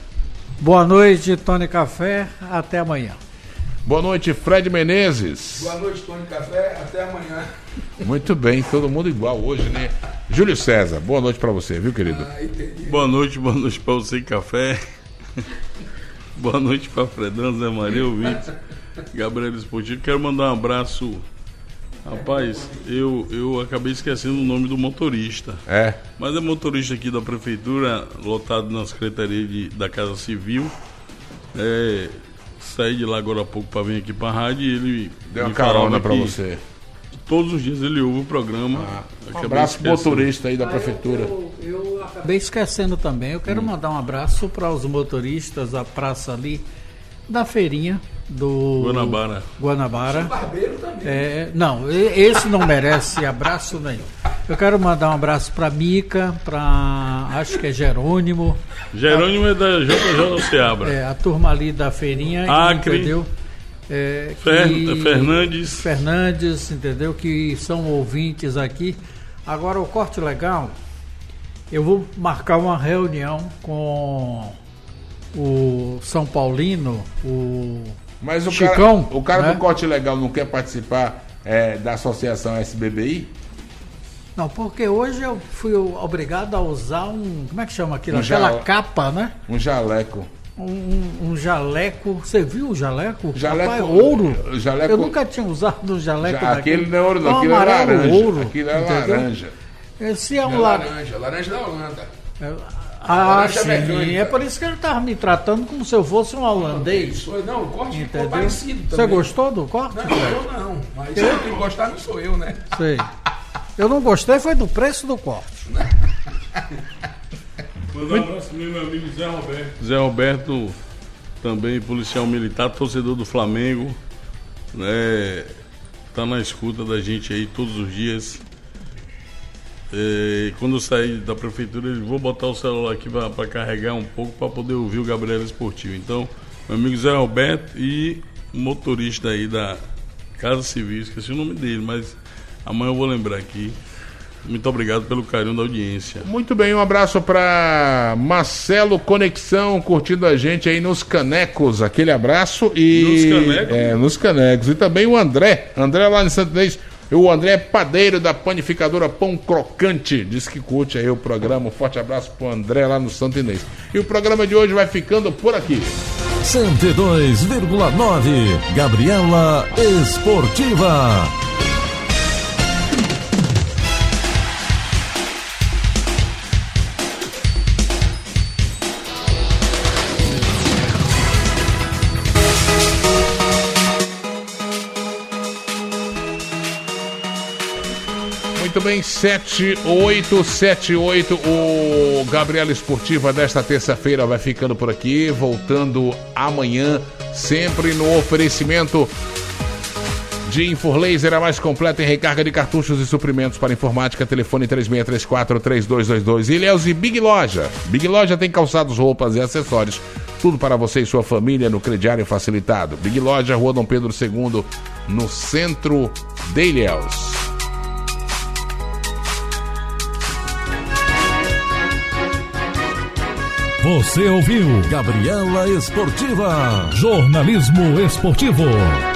Boa noite, Tony Café. Até amanhã. Boa noite, Fred Menezes. Boa noite, Tony Café. Até amanhã. Muito bem, todo mundo igual hoje, né? Júlio César, boa noite para você, viu, querido? Ah, entendi. Boa noite, boa noite para você, Café. Boa noite para Fredão, Zé Maria, ouvinte, Gabriel Esportivo. Quero mandar um abraço. Rapaz, eu, eu acabei esquecendo o nome do motorista. É. Mas é motorista aqui da prefeitura, lotado na secretaria de, da Casa Civil. É, saí de lá agora há pouco para vir aqui para a rádio e ele deu uma me carona para que você. Todos os dias ele ouve o programa. Ah, um Acabei abraço pro esquecendo. motorista aí da prefeitura. Eu, eu acabei esquecendo também. Eu quero hum. mandar um abraço para os motoristas da praça ali da feirinha do Guanabara. Guanabara. O barbeiro também. É, não, esse não merece abraço nenhum. Eu quero mandar um abraço para Mica, para acho que é Jerônimo. Jerônimo a, é da J J Seabra. É, a turma ali da feirinha, Acre, entendeu? É, Fer, que, Fernandes. Fernandes, entendeu? Que são ouvintes aqui. Agora o corte legal, eu vou marcar uma reunião com o São Paulino, o Mas o Chicão, cara, o cara né? do corte legal não quer participar é, da associação S B B I? Não, porque hoje eu fui obrigado a usar um, como é que chama aquilo? Um Aquela jale- capa, né? Um jaleco. Um, um jaleco. Você viu o jaleco? Jaleco- Rapaz, ouro. jaleco- Eu nunca tinha usado um jaleco Já, daquele. aquele não é ouro, não, Um aquilo é amarelo laranja. ouro, Aquilo é entendeu? laranja. Se é um É la... laranja, laranja da Holanda. É... Ah, laranja sim. mecânica. É por isso que ele estava me tratando como se eu fosse um holandês. Isso, não, o corte ficou Entendeu? parecido também. Você gostou do corte? Não, eu não. Mas eu que gostar não sou eu, né? Sei. Eu não gostei foi do preço do corte. Mandar um abraço pro meu amigo Zé Roberto. Zé Roberto, também policial militar, torcedor do Flamengo, né? Tá na escuta da gente aí todos os dias. É, quando eu sair da prefeitura, eu vou botar o celular aqui para carregar um pouco para poder ouvir o Gabriela Esportivo. Então, meu amigo Zé Roberto e motorista aí da Casa Civil, esqueci o nome dele, mas amanhã eu vou lembrar aqui. Muito obrigado pelo carinho da audiência. Muito bem, um abraço para Marcelo Conexão, curtindo a gente aí nos Canecos. Aquele abraço e... Nos Canecos? É, nos Canecos. E também o André, André lá em Santo Inês. O André é padeiro da panificadora Pão Crocante. Diz que curte aí o programa. Um forte abraço pro André lá no Santo Inês. E o programa de hoje vai ficando por aqui. cento e dois vírgula nove Gabriela Esportiva. Muito bem, sete oito sete oito, o Gabriela Esportiva desta terça-feira vai ficando por aqui, voltando amanhã, sempre no oferecimento de Infolaser, a mais completa em recarga de cartuchos e suprimentos para informática. Telefone três seis três quatro, três dois dois dois. Ilhéus e Big Loja. Big Loja tem calçados, roupas e acessórios, tudo para você e sua família no crediário facilitado. Big Loja, Rua Dom Pedro segundo, no centro de Ilhéus. Você ouviu Gabriela Esportiva. Jornalismo esportivo.